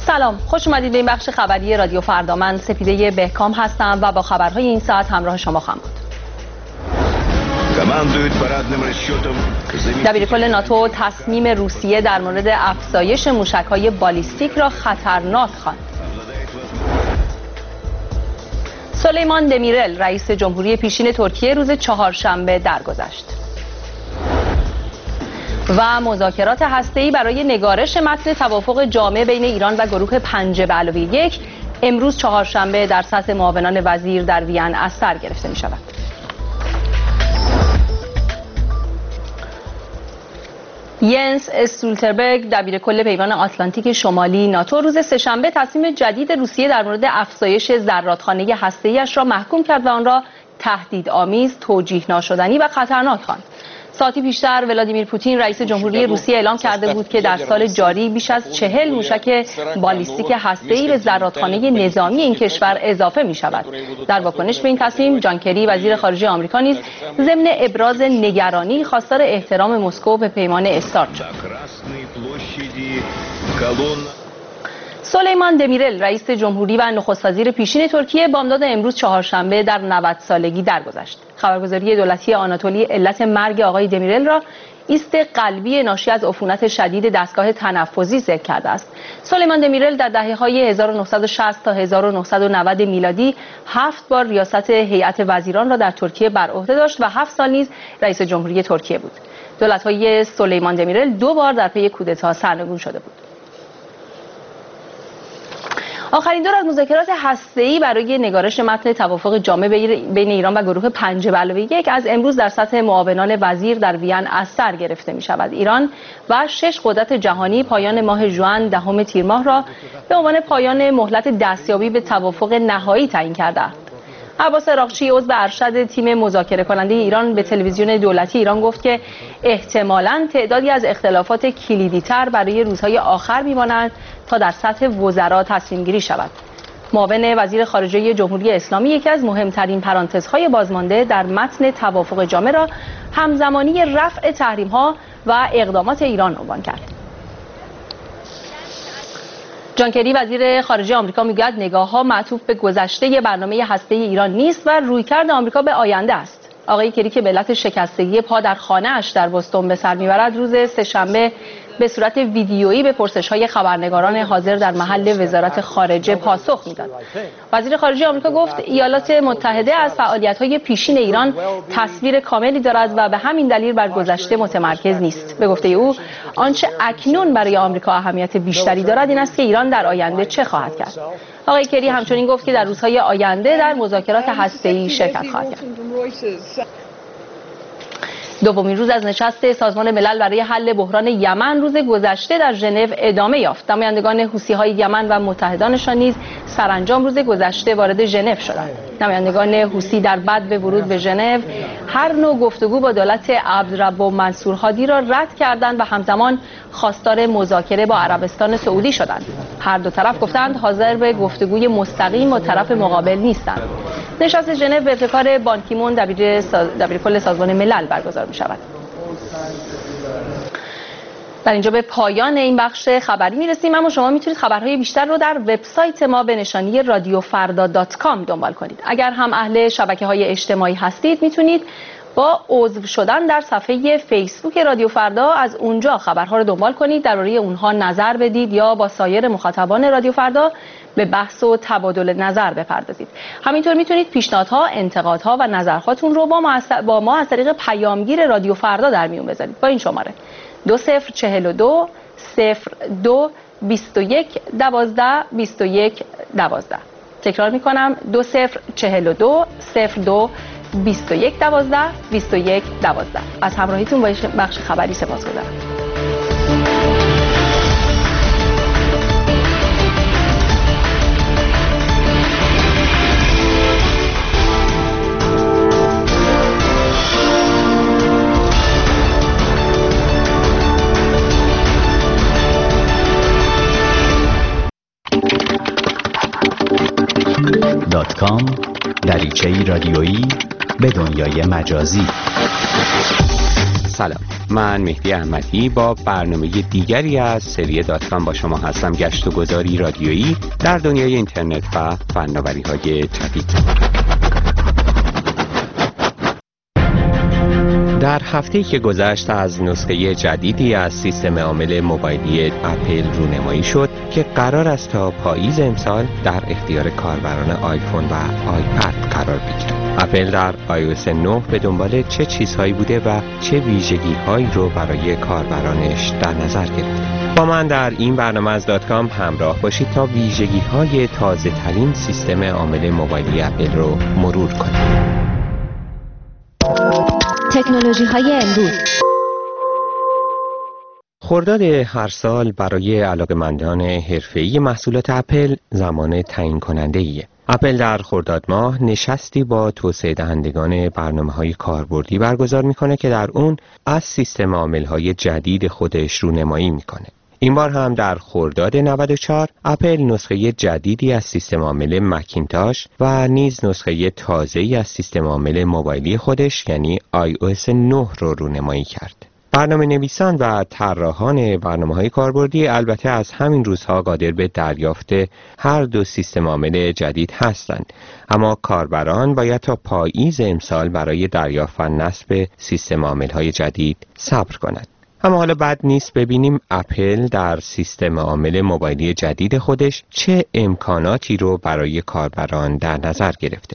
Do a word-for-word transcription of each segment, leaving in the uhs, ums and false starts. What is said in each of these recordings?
سلام، خوش اومدید به این بخش خبری رادیو فردا. من سپیده بهکام هستم و با خبرهای این ساعت همراه شما خواهم بود. دبیرکل ناتو تصمیم روسیه در مورد افزایش موشک‌های بالیستیک را خطرناک خواند. سلیمان دمیرل رئیس جمهوری پیشین ترکیه روز چهارشنبه درگذشت. و مذاکرات هسته‌ای برای نگارش متن توافق جامع بین ایران و گروه پنج به علاوه یک امروز چهارشنبه در سطح معاونان وزیر در وین از سر گرفته می شود. ینس استولتنبرگ دبیرکل پیمان آتلانتیک شمالی ناتو روز سه‌شنبه تصمیم جدید روسیه در مورد افزایش زرادخانه هسته‌ای‌اش را محکوم کرد و آن را تهدیدآمیز، توجیه ناشدنی و خطرناک خواند. ساعتی پیشتر ولادیمیر پوتین رئیس جمهوری روسیه اعلام کرده بود که در سال جاری بیش از چهل موشک بالیستیک هسته‌ای به زرادخانه نظامی این کشور اضافه می شود. در واکنش به این تصمیم جان کری وزیر خارجه آمریکا نیز ضمن ابراز نگرانی خواستار احترام مسکو به پیمان استارت شد. سلیمان دمیرل رئیس جمهوری و نخست وزیر پیشین ترکیه بامداد امروز چهارشنبه در نود سالگی درگذشت. خبرگزاری دولتی آناتولی علت مرگ آقای دمیرل را ایست قلبی ناشی از عفونت شدید دستگاه تنفسی ذکر کرده است. سلیمان دمیرل در دهه‌های هزار و نهصد و شصت تا هزار و نهصد و نود میلادی هفت بار ریاست هیئت وزیران را در ترکیه بر عهده داشت و هفت سال نیز رئیس جمهوری ترکیه بود. دولت‌های سلیمان دمیرل دو بار در پی کودتا سرنگون شده بود. آخرین دور از مذاکرات هسته‌ای برای نگارش متن توافق جامع بین ایران و گروه پنج به علاوه یک از امروز در سطح معاونان وزیر در وین از سر گرفته می شود. ایران و شش قدرت جهانی پایان ماه ژوئن دهم تیر ماه را به عنوان پایان مهلت دستیابی به توافق نهایی تعیین کردند. عباس عراقچی عضو ارشد تیم مذاکره کننده ایران به تلویزیون دولتی ایران گفت که احتمالاً تعدادی از اختلافات کلیدی‌تر برای روزهای آخر می‌مانند تا در سطح وزرا تصمیم گیری شود. معاون وزیر خارجه جمهوری اسلامی یکی از مهمترین پرانتزهای بازمانده در متن توافق جامع را همزمانی رفع تحریم‌ها و اقدامات ایران عنوان کرد. جان کری وزیر خارجه آمریکا میگوید نگاه‌ها معطوف به گذشته برنامه هسته‌ای ایران نیست و رویکرد آمریکا به آینده است. آقای کری که به علت شکستگی پا در خانه‌اش در بوستون به سر میبرد روز سه‌شنبه به صورت ویدیویی به پرسش‌های خبرنگاران حاضر در محل وزارت خارجه پاسخ میداد. وزیر خارجه آمریکا گفت ایالات متحده از فعالیت‌های پیشین ایران تصویر کاملی دارد و به همین دلیل بر گذشته متمرکز نیست. به گفته او آنچه اکنون برای آمریکا اهمیت بیشتری دارد این است که ایران در آینده چه خواهد کرد. آقای کری همچنین گفت که در روزهای آینده در مذاکرات هسته‌ای شرکت خواهد کرد. دومین روز از نشست سازمان ملل برای حل بحران یمن روز گذشته در ژنو ادامه یافت. نمایندگان حوثی‌های یمن و متحدانشان نیز سرانجام روز گذشته وارد ژنو شدند. نمایندگان حوثی در بدو ورود به ژنو هر نوع گفتگو با دولت عبدالرب منصور هادی را رد کردند و همزمان خواستار مذاکره با عربستان سعودی شدند. هر دو طرف گفتند حاضر به گفتگوی مستقیم با طرف مقابل نیستند. نشست ژنو به ابتکار بان کی مون دبیر دبیرکل سازمان ملل برگزار می شود. در اینجا به پایان این بخش خبری می رسیم، اما شما میتونید خبرهای بیشتر رو در وبسایت ما به نشانی رادیو فردا دات کام دنبال کنید. اگر هم اهل شبکه‌های اجتماعی هستید میتونید با عضو شدن در صفحه فیسبوک رادیو فردا از اونجا خبرها رو دنبال کنید، درباره اونها نظر بدید یا با سایر مخاطبان رادیو فردا به بحث و تبادل نظر بپردازید. همینطور میتونید پیشنهادها، انتقادها و نظرهاتون رو با ما از, با ما از طریق پیامگیر رادیو فردا در میون بذارید با این شماره دو صفر چهل و دو صفر دو بیست و یک دوازده بیست و یک دوازده. تکرار میکنم دو صفر چهل و دو صفر دو بیست و یک دوازده بیست و یک دوازده. از همراهیتون با بخش خبری سپاسگزارم. دات کام دریچه‌ای رادیویی به دنیای مجازی. سلام، من مهدی احمدی با برنامه دیگری از سری دات کام با شما هستم. گشت و گذاری رادیویی در دنیای اینترنت و فناوری‌های جدید. در هفته‌ای که گذشت از نسخه جدیدی از سیستم عامل موبایلی اپل رونمایی شد که قرار است تا پاییز امسال در اختیار کاربران آیفون و آیپد قرار بگیرد. اپل در آی او اس نه به دنبال چه چیزهایی بوده و چه ویژگی‌هایی رو برای کاربرانش در نظر گرفته؟ با من در این برنامه از دات کام همراه باشید تا ویژگی‌های تازه‌ترین سیستم عامل موبایلی اپل رو مرور کنیم. تکنولوژی‌های امروز. خرداد هر سال برای علاقه‌مندان حرفه‌ای محصولات اپل زمان تعیین کننده‌ایه. اپل در خرداد ماه نشستی با توسعه دهندگان برنامه‌های کاربردی برگزار می‌کنه که در اون از سیستم عامل‌های جدید خودش رونمایی می‌کنه. این بار هم در خرداد نود و چهار اپل نسخه جدیدی از سیستم عامل مکینتاش و نیز نسخه تازه‌ای از سیستم عامل موبایلی خودش یعنی آی او اس نه رو رونمایی کرد. برنامه نویسان و طراحان برنامه‌های کاربردی البته از همین روزها قادر به دریافت هر دو سیستم عامل جدید هستند، اما کاربران باید تا پاییز امسال برای دریافت و نصب سیستم عامل‌های جدید صبر کنند. اما حالا بد نیست ببینیم اپل در سیستم عامل موبایلی جدید خودش چه امکاناتی رو برای کاربران در نظر گرفته.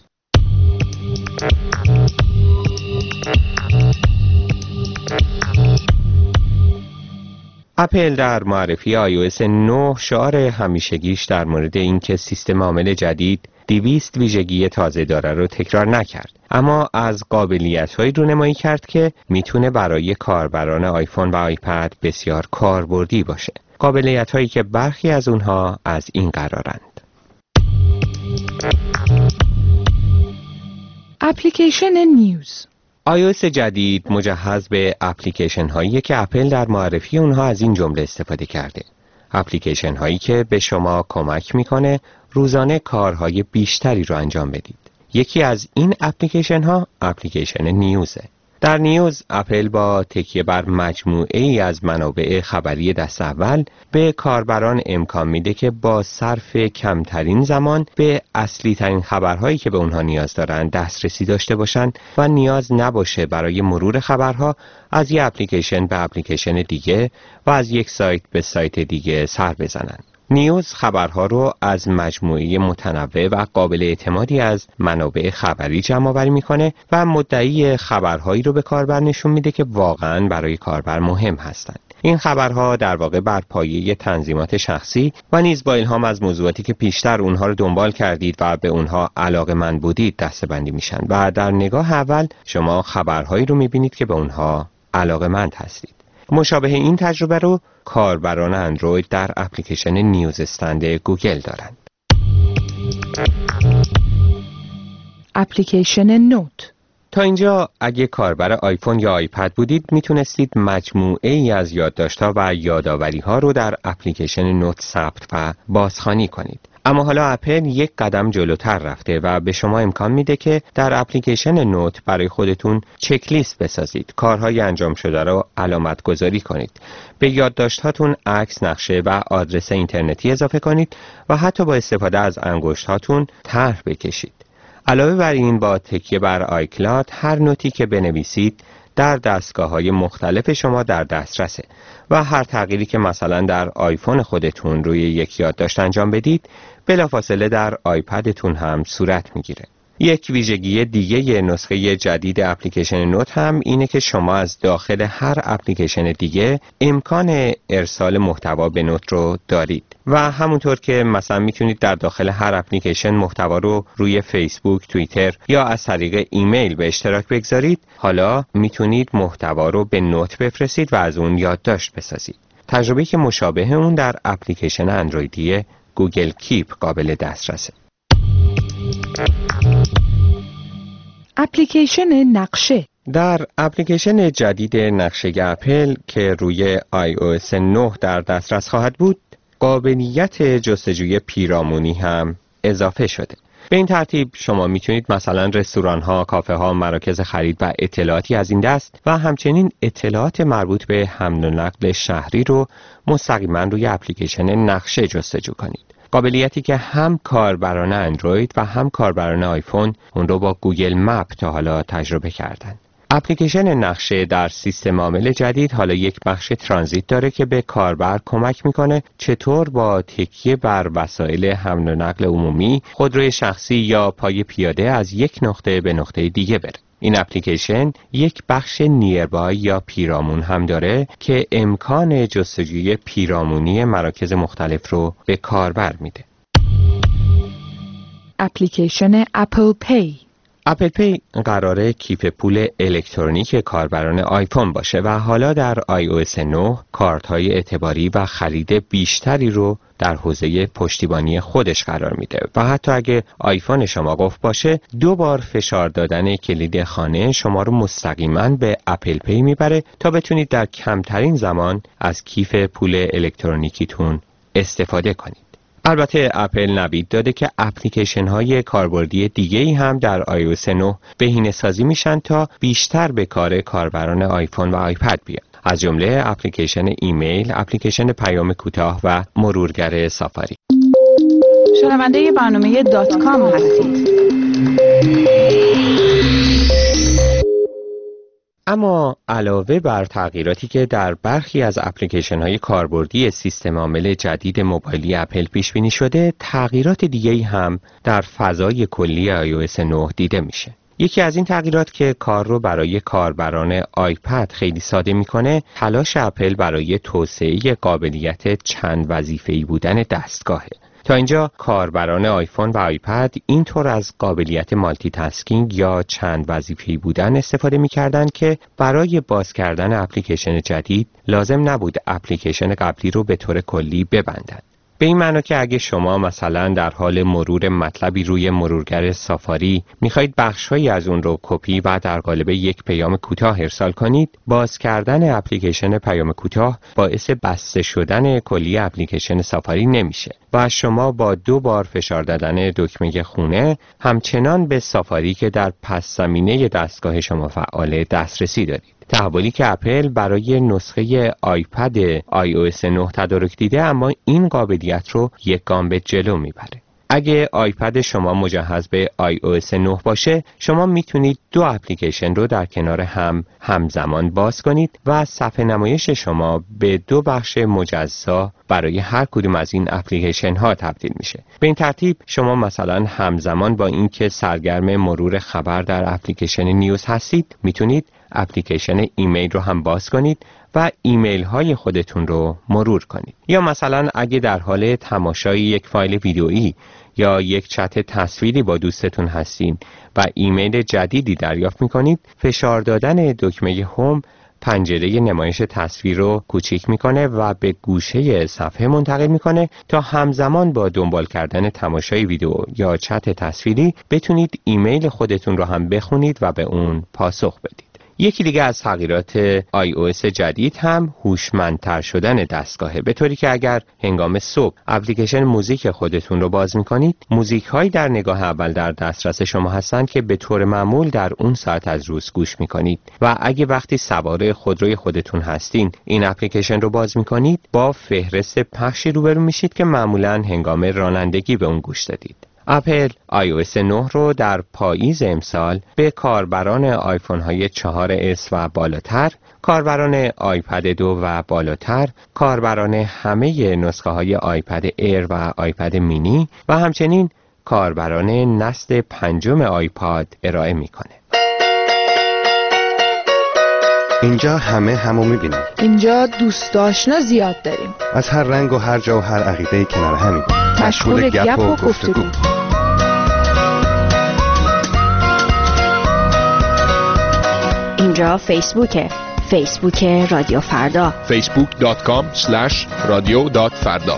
اپل در معرفی آی او اس نه شعار همیشگیش در مورد اینکه سیستم عامل جدید دویست ویژگی تازه داره رو تکرار نکرد، اما از قابلیت‌هایی رونمایی کرد که میتونه برای کاربران آیفون و آیپد بسیار کاربردی باشه. قابلیت‌هایی که برخی از اونها از این قرارند: اپلیکیشن نیوز. آی او اس جدید مجهز به اپلیکیشن هایی که اپل در معرفی اونها از این جمله استفاده کرده. اپلیکیشن هایی که به شما کمک میکنه روزانه کارهای بیشتری رو انجام بدید. یکی از این اپلیکیشن ها اپلیکیشن نیوزه. در نیوز اپل با تکیه بر مجموعه ای از منابع خبری دست اول به کاربران امکان میده که با صرف کمترین زمان به اصلی ترین خبرهایی که به اونها نیاز دارن دسترسی داشته باشن و نیاز نباشه برای مرور خبرها از یک اپلیکیشن به اپلیکیشن دیگه و از یک سایت به سایت دیگه سر بزنن. نیوز خبرها رو از مجموعه متنوع و قابل اعتمادی از منابع خبری جمع آوری میکنه و مدعی خبرهایی رو به کاربر نشون میده که واقعاً برای کاربر مهم هستند. این خبرها در واقع بر پایه تنظیمات شخصی و نیز با الهام از موضوعاتی که پیشتر اونها رو دنبال کردید و به اونها علاقه‌مند بودید دسته‌بندی میشن و در نگاه اول شما خبرهایی رو میبینید که به اونها علاقه‌مند هستید. مشابه این تجربه رو کاربران اندروید در اپلیکیشن نیوز استند گوگل دارند. اپلیکیشن نوت. تا اینجا اگه کاربر آیفون یا آیپد بودید میتونستید مجموعه ای از یادداشت‌ها و یادآوری‌ها رو در اپلیکیشن نوت ثبت و بازخوانی کنید. اما حالا اپل یک قدم جلوتر رفته و به شما امکان میده که در اپلیکیشن نوت برای خودتون چک لیست بسازید، کارهای انجام شده رو علامت گذاری کنید، به یادداشت‌هاتون عکس، نقشه و آدرس اینترنتی اضافه کنید و حتی با استفاده از انگشت‌هاتون طرح بکشید. علاوه بر این با تکیه بر آیکلاد هر نوتی که بنویسید در دستگاه‌های مختلف شما در دسترسه و هر تغییری که مثلا در آیفون خودتون روی یک یادداشت انجام بدید بلافاصله در آیپدتون هم صورت میگیره. یک ویژگی دیگه نسخه جدید اپلیکیشن نوت هم اینه که شما از داخل هر اپلیکیشن دیگه امکان ارسال محتوا به نوت رو دارید و همونطور که مثلا میتونید در داخل هر اپلیکیشن محتوا رو روی فیسبوک، توییتر یا از طریق ایمیل به اشتراک بگذارید، حالا میتونید محتوا رو به نوت بفرستید و از اون یادداشت بسازید. تجربه‌ای که مشابه اون در اپلیکیشن اندرویدی گوگل کیپ قابل دسترسه. اپلیکیشن نقشه. در اپلیکیشن جدید نقشه اپل که روی آی او اس نه در دسترس خواهد بود، قابلیت جستجوی پیرامونی هم اضافه شده. به این ترتیب شما میتونید مثلا رستوران ها، کافه ها، مراکز خرید و اطلاعاتی از این دست و همچنین اطلاعات مربوط به حمل و نقل شهری رو مستقیما روی اپلیکیشن نقشه جستجو کنید. قابلیتی که هم کاربران اندروید و هم کاربران آیفون اون رو با گوگل مپ تا حالا تجربه کردن. اپلیکیشن نقشه در سیستم عامل جدید حالا یک بخش ترانزیت داره که به کاربر کمک میکنه چطور با تکیه بر وسایل حمل و نقل عمومی، خودروی شخصی یا پای پیاده از یک نقطه به نقطه دیگه بره. این اپلیکیشن یک بخش نیربای یا پیرامون هم داره که امکان جستجوی پیرامونی مراکز مختلف رو به کاربر میده. اپلیکیشن اپل پی. اپل پی قراره کیف پول الکترونیک کاربران آیفون باشه و حالا در آی او اس نه کارت‌های اعتباری و خرید بیشتری رو در حوزه پشتیبانی خودش قرار میده و حتی اگه آیفون شما قفل باشه دو بار فشار دادن کلید خانه شما رو مستقیما به اپل پی میبره تا بتونید در کمترین زمان از کیف پول الکترونیکیتون استفاده کنید. البته اپل نوید داده که اپلیکیشن های کاربردی دیگه‌ای هم در آی او اس نه بهینه‌سازی میشن تا بیشتر به کار کاربران آیفون و آیپد بیان. از جمله اپلیکیشن ایمیل، اپلیکیشن پیام کوتاه و مرورگر سافاری. شنونده برنامه دات کام هستید. اما علاوه بر تغییراتی که در برخی از اپلیکیشن‌های کاربردی سیستم عامل جدید موبایلی اپل پیش بینی شده، تغییرات دیگه‌ای هم در فضای کلی آی او اس نه دیده میشه. یکی از این تغییرات که کار رو برای کاربران آیپد خیلی ساده میکنه، تلاش اپل برای توسعه قابلیت چند وظیفه‌ای بودن دستگاهه. تا اینجا کاربران آیفون و آیپد اینطور از قابلیت مالتی تاسکینگ یا چند وظیفه‌ای بودن استفاده می‌کردند که برای باز کردن اپلیکیشن جدید لازم نبود اپلیکیشن قبلی رو به طور کلی ببندند. به این معنی که اگه شما مثلا در حال مرور مطلبی روی مرورگر سافاری میخواید بخش‌هایی از اون رو کپی و در قالب یک پیام کوتاه ارسال کنید، باز کردن اپلیکیشن پیام کوتاه باعث بسته شدن کلی اپلیکیشن سافاری نمیشه و شما با دو بار فشار دادن دکمه خونه همچنان به سافاری که در پس زمینه دستگاه شما فعال دسترسی دارید. تحولی که اپل برای نسخه آیپد آی او اس نه تدارک دیده، اما این قابلیت رو یک گام به جلو میبره. اگه آیپد شما مجهز به آی او اس نه باشه، شما میتونید دو اپلیکیشن رو در کنار هم همزمان باز کنید و صفحه نمایش شما به دو بخش مجزا برای هر کدوم از این اپلیکیشن ها تبدیل میشه. به این ترتیب شما مثلا همزمان با اینکه سرگرم مرور خبر در اپلیکیشن نیوز هستید، میتونید اپلیکیشن ایمیل رو هم باز کنید و ایمیل های خودتون رو مرور کنید. یا مثلا اگه در حال تماشای یک فایل ویدئویی یا یک چت تصویری با دوستتون هستین و ایمیل جدیدی دریافت میکنید، فشار دادن دکمه هوم پنجره نمایش تصویر رو کوچیک میکنه و به گوشه صفحه منتقل میکنه تا همزمان با دنبال کردن تماشای ویدیو یا چت تصویری بتونید ایمیل خودتون رو هم بخونید و به اون پاسخ بدید. یکی دیگه از تغییرات آی او اس جدید هم هوشمندتر شدن دستگاهه، به طوری که اگر هنگام صبح اپلیکیشن موزیک خودتون رو باز میکنید، موزیک هایی در نگاه اول در دسترس شما هستند که به طور معمول در اون ساعت از روز گوش میکنید و اگه وقتی سوار خودروی خودتون هستین این اپلیکیشن رو باز میکنید، با فهرست پخشی روبرو میشید که معمولاً هنگام رانندگی به اون گوش دادید. اپل آی او اس نه رو در پاییز امسال به کاربران آیفون های چهار اس و بالاتر، کاربران آیپد دو و بالاتر، کاربران همه نسخه های آیپد ایر و آیپد مینی و همچنین کاربران نسل پنجم آیپاد ارائه میکنه. اینجا همه همو میبینن. اینجا دوست آشنا زیاد داریم. از هر رنگ و هر جا و هر عقیده‌ای کنار همین. مشغول گپ و گفتگو. اینجا فیسبوکه. فیسبوک رادیو فردا. فیسبوک دات کام اسلش رادیو دات فردا.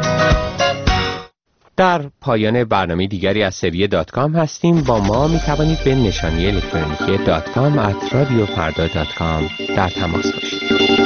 در پایان برنامه دیگری از سری دات کام هستیم. با ما می توانید به نشانی الکترونیکی دات کام ات رادیو فردا دات کام در تماس باشید.